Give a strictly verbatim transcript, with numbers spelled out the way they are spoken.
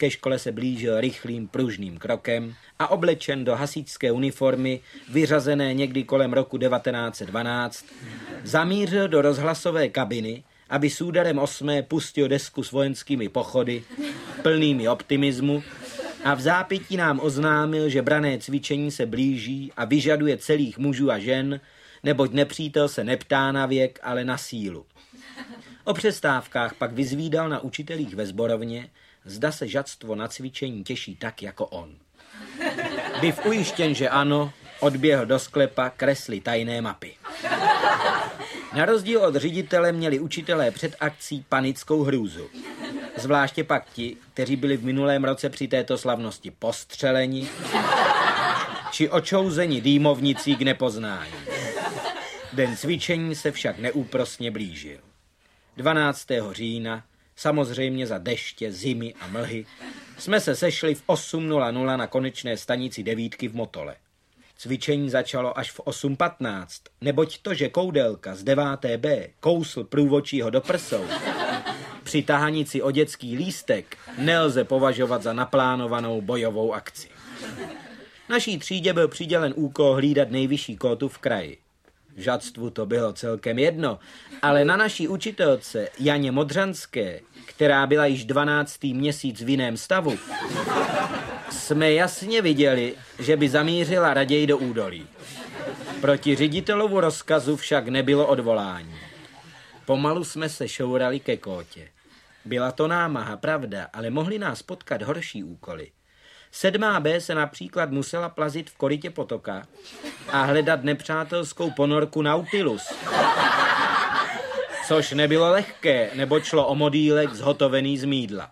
ke škole se blížil rychlým pružným krokem a oblečen do hasičské uniformy, vyřazené někdy kolem roku devatenáct set dvanáct, zamířil do rozhlasové kabiny, aby s úderem osmé pustil desku s vojenskými pochody, plnými optimismu, a v zápětí nám oznámil, že branné cvičení se blíží a vyžaduje celých mužů a žen, neboť nepřítel se neptá na věk, ale na sílu. O přestávkách pak vyzvídal na učitelích ve sborovně, zda se žadstvo na cvičení těší tak jako on. Byv ujištěn, že ano, odběhl do sklepa kresly tajné mapy. Na rozdíl od ředitele měli učitelé před akcí panickou hrůzu. Zvláště pak ti, kteří byli v minulém roce při této slavnosti postřeleni či očouzeni dýmovnicí k nepoznání. Den cvičení se však neúprosně blížil. dvanáctého října, samozřejmě za deště, zimy a mlhy, jsme se sešli v osm nula nula na konečné stanici devítky v Motole. Cvičení začalo až v osm patnáct, neboť to, že Koudelka z deváté bé kousl průvodčího do prsou při tahanici o dětský lístek, nelze považovat za naplánovanou bojovou akci. Naší třídě byl přidělen úkol hlídat nejvyšší kótu v kraji. V žadstvu to bylo celkem jedno, ale na naší učitelce Janě Modřanské, která byla již dvanáctý měsíc v jiném stavu, jsme jasně viděli, že by zamířila raději do údolí. Proti ředitelovu rozkazu však nebylo odvolání. Pomalu jsme se šourali ke kótě. Byla to námaha, pravda, ale mohly nás potkat horší úkoly. Sedmá bé se například musela plazit v korytě potoka a hledat nepřátelskou ponorku Nautilus. Což nebylo lehké, nebo šlo o modýlek zhotovený z mýdla.